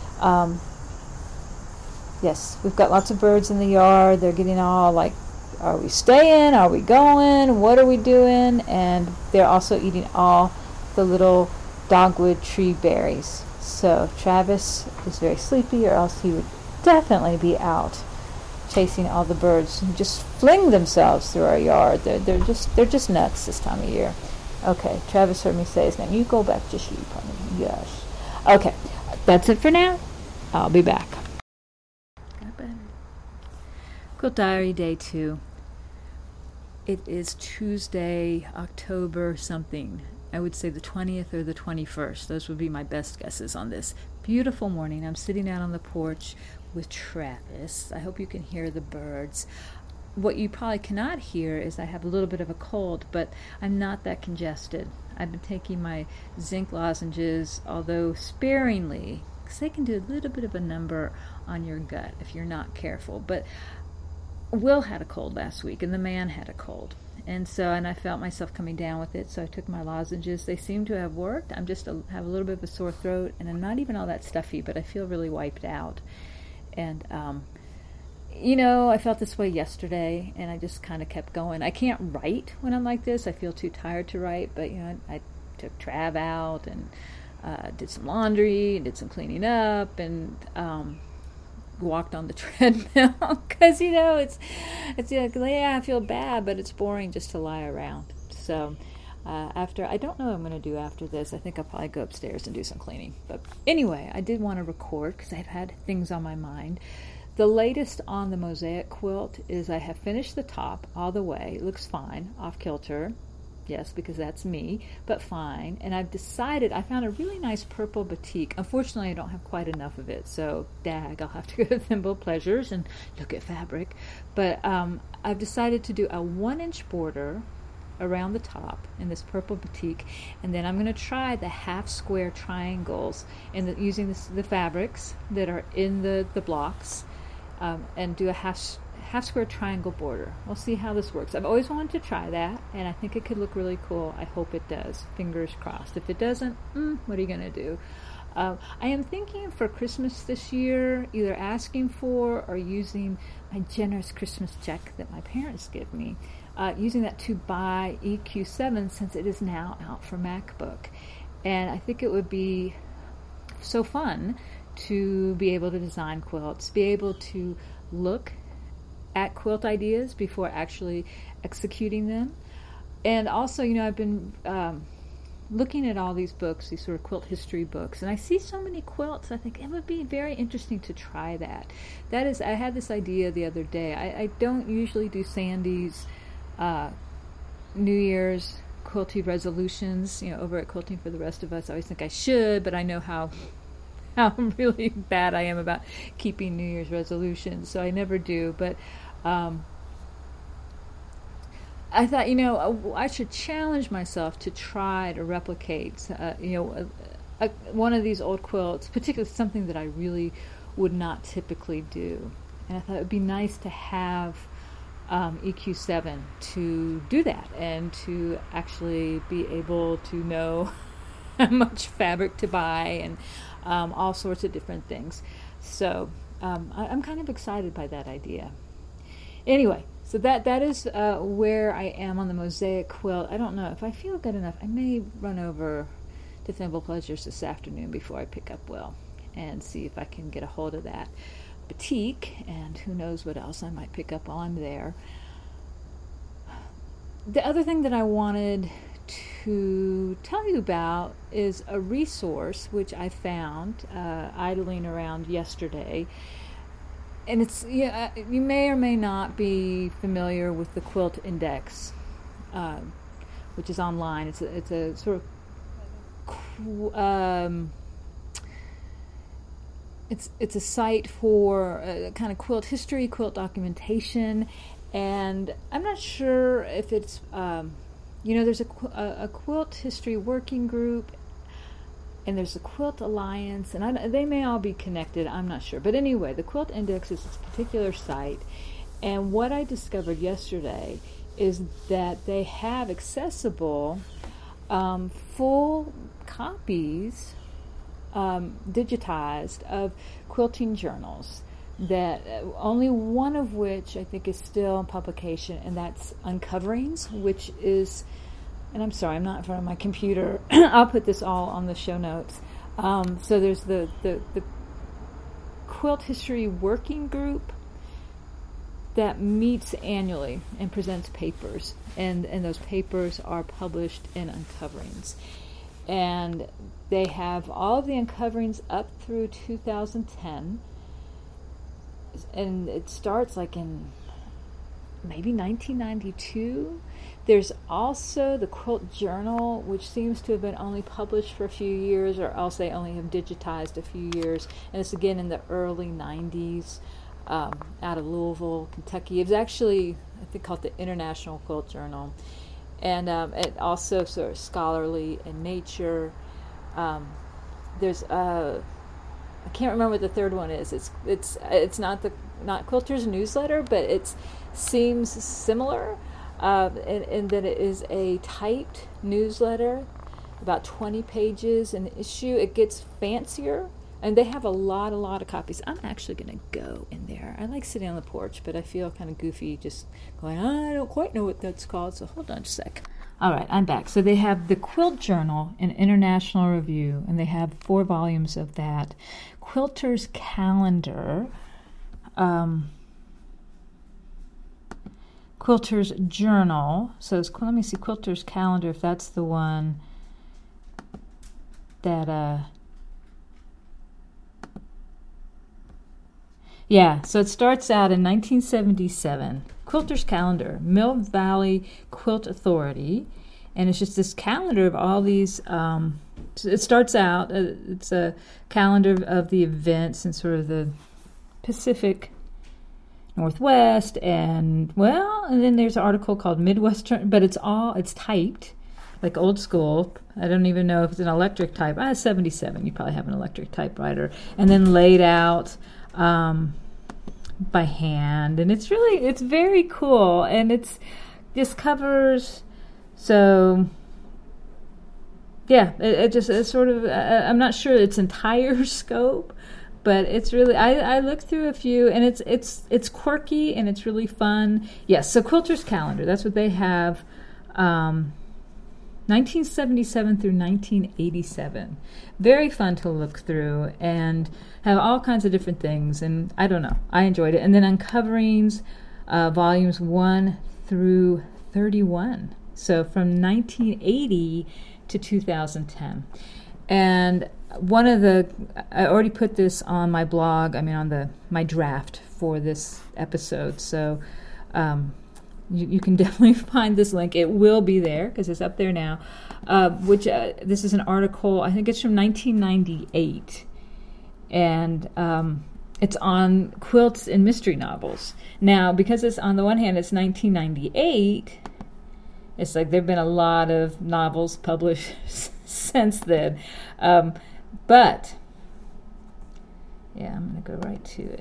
Yes, we've got lots of birds in the yard. They're getting all like, are we staying? Are we going? What are we doing? And they're also eating all the little dogwood tree berries. So Travis is very sleepy, or else he would definitely be out chasing all the birds who just fling themselves through our yard. They're just nuts this time of year. Okay, Travis heard me say his name. You go back to sleep, honey. Yes. Okay, that's it for now. I'll be back. Quilt Diary Day 2. It is Tuesday, October something. I would say the 20th or the 21st. Those would be my best guesses on this. Beautiful morning. I'm sitting out on the porch with Travis. I hope you can hear the birds. What you probably cannot hear is I have a little bit of a cold, but I'm not that congested. I've been taking my zinc lozenges, although sparingly, because they can do a little bit of a number on your gut if you're not careful. But Will had a cold last week, and the man had a cold. And I felt myself coming down with it, so I took my lozenges. They seem to have worked. I'm just have a little bit of a sore throat, and I'm not even all that stuffy, but I feel really wiped out. And, I felt this way yesterday, and I just kind of kept going. I can't write when I'm like this. I feel too tired to write, but, I took Trav out and did some laundry and did some cleaning up and walked on the treadmill because I feel bad, but it's boring just to lie around. So I don't know what I'm going to do after this. I think I'll probably go upstairs and do some cleaning. But anyway, I did want to record because I've had things on my mind. The latest on the mosaic quilt is I have finished the top all the way. It looks fine, off kilter. Yes, because that's me, but fine. And I've decided, I found a really nice purple batik. Unfortunately, I don't have quite enough of it, so I'll have to go to Thimble Pleasures and look at fabric. But I've decided to do a 1-inch border around the top in this purple batik, and then I'm going to try the half square triangles using the fabrics that are in the blocks, and do a half square triangle border. We'll see how this works. I've always wanted to try that, and I think it could look really cool. I hope it does. Fingers crossed. If it doesn't, what are you going to do? I am thinking for Christmas this year, either asking for or using my generous Christmas check that my parents give me, using that to buy EQ7 since it is now out for MacBook. And I think it would be so fun to be able to design quilts, be able to look at quilt ideas before actually executing them. And also, I've been looking at all these books, these sort of quilt history books, and I see so many quilts. I think it would be very interesting to try that. That is, I had this idea the other day. I don't usually do Sandy's New Year's quilty resolutions, over at Quilting for the Rest of Us. I always think I should, but I know how really bad I am about keeping New Year's resolutions, so I never do. But I thought, I should challenge myself to try to replicate, one of these old quilts, particularly something that I really would not typically do. And I thought it would be nice to have EQ7 to do that and to actually be able to know how much fabric to buy and all sorts of different things. So I'm kind of excited by that idea. Anyway, so that is where I am on the mosaic quilt. I don't know if I feel good enough. I may run over to Thimble Pleasures this afternoon before I pick up Will and see if I can get a hold of that batik, and who knows what else I might pick up while I'm there. The other thing that I wanted to tell you about is a resource which I found idling around yesterday. and it's, yeah, you may or may not be familiar with the Quilt Index, which is online. It's a sort of it's a site for kind of quilt history, quilt documentation, and I'm not sure if it's there's a quilt history working group, and there's a Quilt Alliance, and they may all be connected, I'm not sure. But anyway, the Quilt Index is this particular site, and what I discovered yesterday is that they have accessible full copies, digitized, of quilting journals, that only one of which I think is still in publication, and that's Uncoverings, which is... And I'm sorry, I'm not in front of my computer. I'll put this all on the show notes. So there's the Quilt History Working Group that meets annually and presents papers. And those papers are published in Uncoverings. And they have all of the Uncoverings up through 2010. And it starts like in maybe 1992. There's also the Quilt Journal, which seems to have been only published for a few years, or else they only have digitized a few years. And it's again in the early 90s, out of Louisville, Kentucky. It was actually, I think, called the International Quilt Journal. And it also sort of scholarly in nature. There's I can't remember what the third one is. It's not Quilter's Newsletter, but it seems similar. And that it is a typed newsletter, about 20 pages an issue. It gets fancier, and they have a lot of copies. I'm actually going to go in there. I like sitting on the porch, but I feel kind of goofy just going, I don't quite know what that's called, so hold on just a sec. All right, I'm back. So they have the Quilt Journal, an international review, and they have 4 volumes of that. Quilter's Calendar, Quilter's Journal. So let me see, Quilter's Calendar, if that's the one that, yeah, so it starts out in 1977. Quilter's Calendar, Mill Valley Quilt Authority, and it's just this calendar of all these, it starts out, it's a calendar of the events in sort of the Pacific Northwest, and then there's an article called Midwestern, but it's typed like old school. I don't even know if it's an electric type. 77, you probably have an electric typewriter, and then laid out by hand, and it's very cool, and this covers, so yeah, it's sort of, I'm not sure its entire scope, but it's really, I looked through a few, and it's quirky, and it's really fun. Yes, so Quilter's Calendar, that's what they have, 1977 through 1987. Very fun to look through, and have all kinds of different things, and I don't know, I enjoyed it. And then Uncoverings, volumes 1 through 31. So from 1980 to 2010. And one of I already put this on my blog, on my draft for this episode, so you can definitely find this link. It will be there because it's up there now, this is an article, I think it's from 1998, and it's on quilts and mystery novels. Now, because it's, on the one hand, it's 1998, it's like there have been a lot of novels published since then. But, yeah, I'm going to go right to it.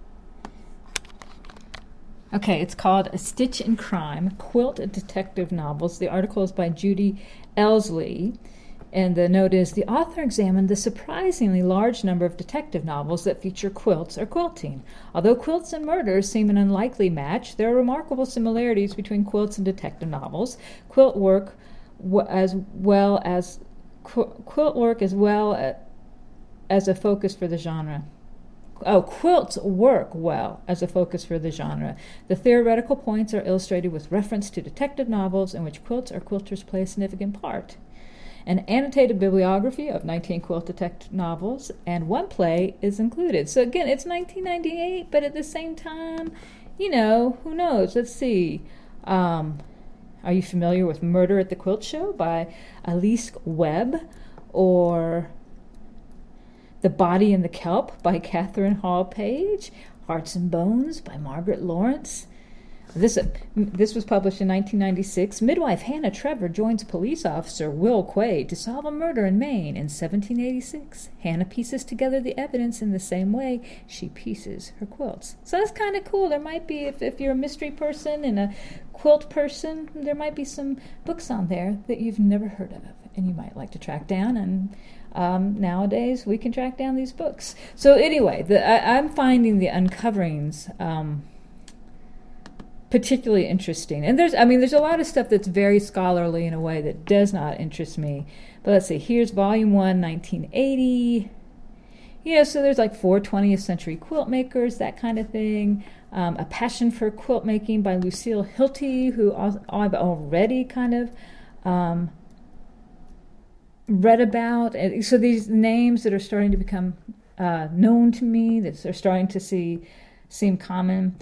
Okay, it's called A Stitch in Crime, Quilt Detective Novels. The article is by Judy Elsley, and the note is, the author examined the surprisingly large number of detective novels that feature quilts or quilting. Although quilts and murders seem an unlikely match, there are remarkable similarities between quilts and detective novels. Quilt work as well as a focus for the genre. Quilts work well as a focus for the genre. The theoretical points are illustrated with reference to detective novels in which quilts or quilters play a significant part. An annotated bibliography of 19 quilt detective novels, and one play is included. So again, it's 1998, but at the same time, who knows? Let's see. Are you familiar with Murder at the Quilt Show by Elise Webb, or The Body and the Kelp by Catherine Hall Page, Hearts and Bones by Margaret Lawrence? This was published in 1996. Midwife Hannah Trevor joins police officer Will Quaid to solve a murder in Maine in 1786. Hannah pieces together the evidence in the same way she pieces her quilts. So that's kind of cool. There might be, if you're a mystery person and a quilt person, there might be some books on there that you've never heard of and you might like to track down. And nowadays we can track down these books. So anyway, I'm finding the uncoverings particularly interesting. And there's a lot of stuff that's very scholarly in a way that does not interest me. But let's see, here's Volume 1, 1980. So there's like 4 20th century quilt makers, that kind of thing. A Passion for Quilt Making by Lucille Hilty, who I've already kind of read about. And so these names that are starting to become known to me, that are starting to seem common.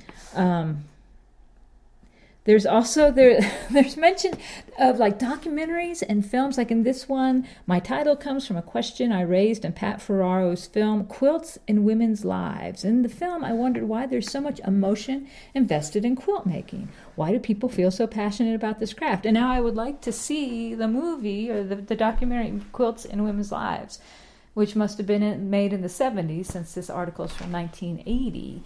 There's also there's mention of like documentaries and films. Like in this one, my title comes from a question I raised in Pat Ferraro's film Quilts in Women's Lives. In the film, I wondered why there's so much emotion invested in quilt making. Why do people feel so passionate about this craft? And now I would like to see the movie or the documentary Quilts in Women's Lives, which must have been made in the 70s, since this article is from 1980.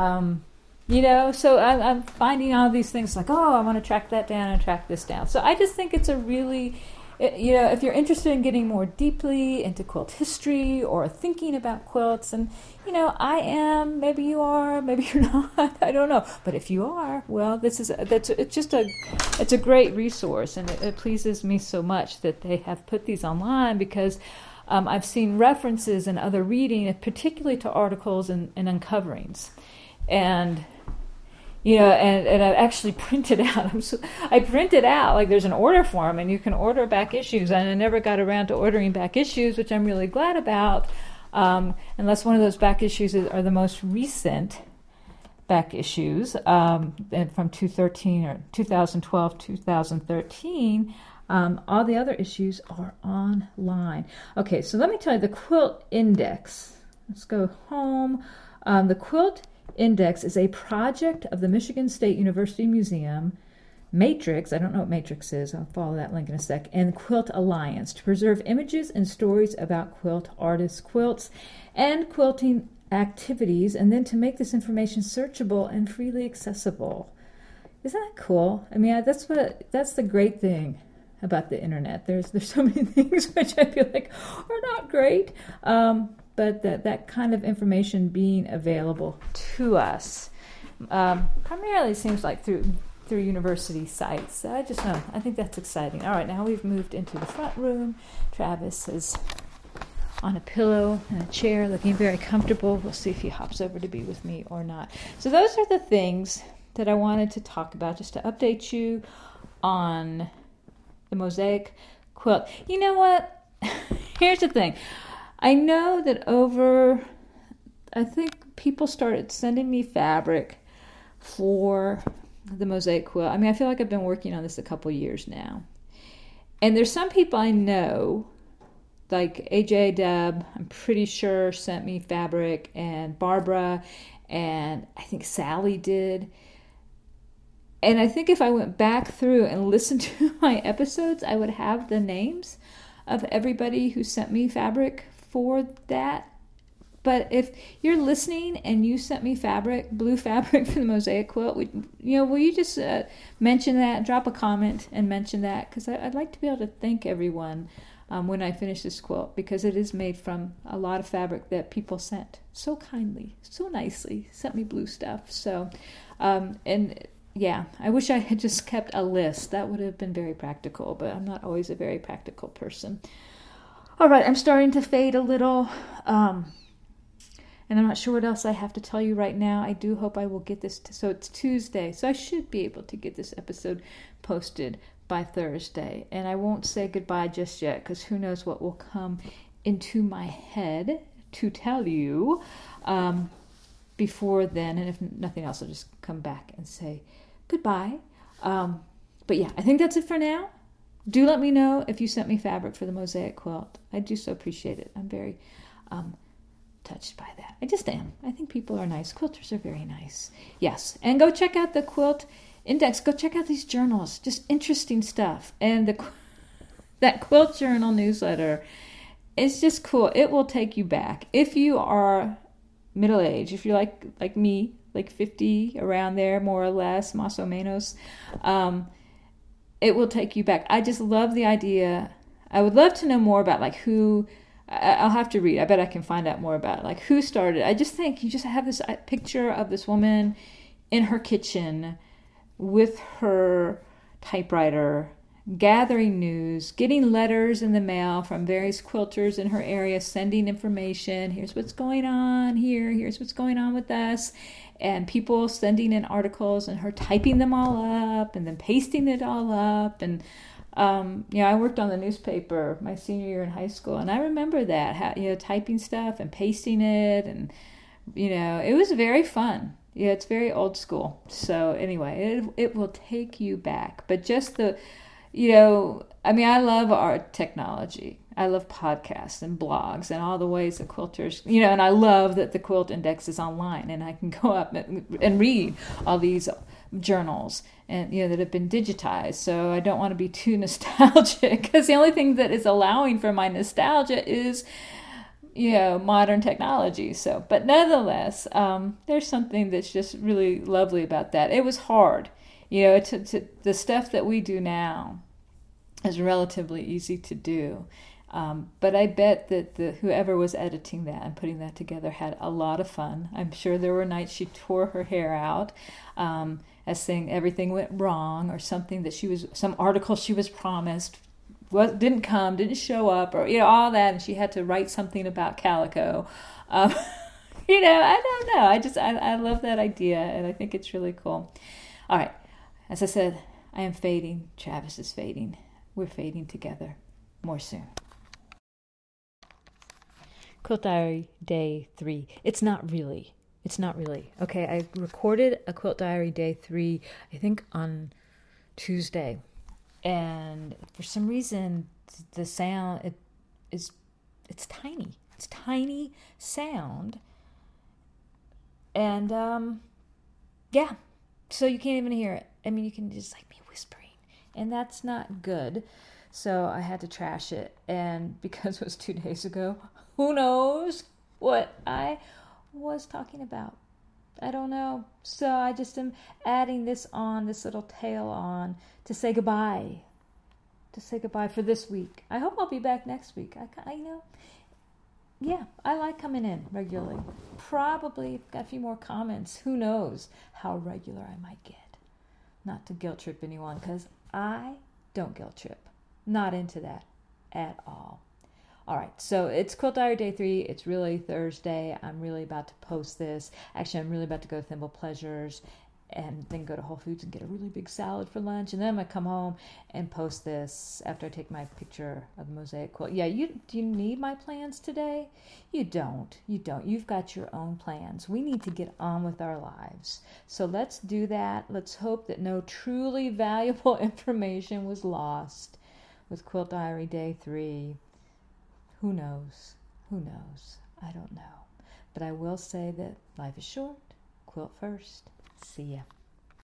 So I'm finding all these things like, I want to track that down and track this down. So I just think it's a really, if you're interested in getting more deeply into quilt history or thinking about quilts, and, I am, maybe you are, maybe you're not, I don't know. But if you are, well, it's a great resource, and it pleases me so much that they have put these online, because I've seen references in other reading, particularly to articles and uncoverings. And and I actually printed out. I printed out, like, there's an order form, and you can order back issues. And I never got around to ordering back issues, which I'm really glad about, unless one of those back issues are the most recent back issues from 2013 or 2012, 2013. All the other issues are online. Okay, so let me tell you the Quilt Index. Let's go home. The Quilt Index is a project of the Michigan State University Museum, Matrix, I don't know what Matrix is, I'll follow that link in a sec, and Quilt Alliance to preserve images and stories about quilt artists, quilts, and quilting activities, and then to make this information searchable and freely accessible. Isn't that cool? I mean, that's the great thing about the internet. There's so many things which I feel like are not great. But that kind of information being available to us primarily seems like through university sites. I just know. I think that's exciting. All right, now we've moved into the front room. Travis is on a pillow in a chair, looking very comfortable. We'll see if he hops over to be with me or not. So those are the things that I wanted to talk about, just to update you on the mosaic quilt. You know what? Here's the thing. I know that I think people started sending me fabric for the mosaic quilt. I mean, I feel like I've been working on this a couple years now. And there's some people I know, like AJ Deb, I'm pretty sure, sent me fabric, and Barbara, and I think Sally did. And I think if I went back through and listened to my episodes, I would have the names of everybody who sent me fabric for that. But if you're listening and you sent me fabric, blue fabric for the mosaic quilt, will you just mention that, drop a comment and mention that? Because I'd like to be able to thank everyone when I finish this quilt, because it is made from a lot of fabric that people sent so kindly, so nicely, sent me blue stuff. So, yeah, I wish I had just kept a list. That would have been very practical, but I'm not always a very practical person. All right, I'm starting to fade a little, and I'm not sure what else I have to tell you right now. I do hope I will get this, so it's Tuesday, so I should be able to get this episode posted by Thursday. And I won't say goodbye just yet, because who knows what will come into my head to tell you before then. And if nothing else, I'll just come back and say goodbye. But yeah, I think that's it for now. Do let me know if you sent me fabric for the mosaic quilt. I do so appreciate it. I'm very touched by that. I just am. I think people are nice. Quilters are very nice. Yes. And go check out the Quilt Index. Go check out these journals. Just interesting stuff. And that Quilt Journal newsletter is just cool. It will take you back. If you are middle-aged, if you're like me, like 50, around there, more or less, más o menos, it will take you back. I just love the idea. I would love to know more about like who. I'll have to read. I bet I can find out more about it. Like who started. I just think you just have this picture of this woman in her kitchen with her typewriter, gathering news, getting letters in the mail from various quilters in her area, sending information. Here's what's going on here. Here's what's going on with us. And people sending in articles and her typing them all up and then pasting it all up. And I worked on the newspaper my senior year in high school, and I remember that, how, typing stuff and pasting it, and, it was very fun. Yeah, it's very old school. So anyway, it will take you back. But just I love our technology. I love podcasts and blogs and all the ways that quilters, and I love that the Quilt Index is online, and I can go up and read all these journals and that have been digitized. So I don't want to be too nostalgic, because the only thing that is allowing for my nostalgia is modern technology. So, but nonetheless, there's something that's just really lovely about that. It was hard, the stuff that we do now is relatively easy to do. But I bet that whoever was editing that and putting that together had a lot of fun. I'm sure there were nights she tore her hair out, as saying everything went wrong, or something that some article she was promised didn't come, didn't show up, or all that, and she had to write something about calico. I don't know. I love that idea, and I think it's really cool. All right, as I said, I am fading. Travis is fading. We're fading together. More soon. Quilt Diary Day 3. It's not really. Okay, I recorded a Quilt Diary Day 3, I think on Tuesday. And for some reason, the sound, it's tiny. It's tiny sound. And, so you can't even hear it. I mean, you can just like me whispering. And that's not good. So I had to trash it. And because it was 2 days ago, who knows what I was talking about. I don't know. So I just am adding this little tail on to say goodbye. For this week. I hope I'll be back next week. I like coming in regularly. Probably got a few more comments. Who knows how regular I might get. Not to guilt trip anyone, because I don't guilt trip. Not into that at all. All right, so it's Quilt Diary Day 3. It's really Thursday. I'm really about to post this. Actually, I'm really about to go to Thimble Pleasures and then go to Whole Foods and get a really big salad for lunch. And then I'm going to come home and post this after I take my picture of the mosaic quilt. Yeah, do you need my plans today? You don't. You've got your own plans. We need to get on with our lives. So let's do that. Let's hope that no truly valuable information was lost with Quilt Diary Day 3. Who knows? I don't know. But I will say that life is short. Quilt first. See ya.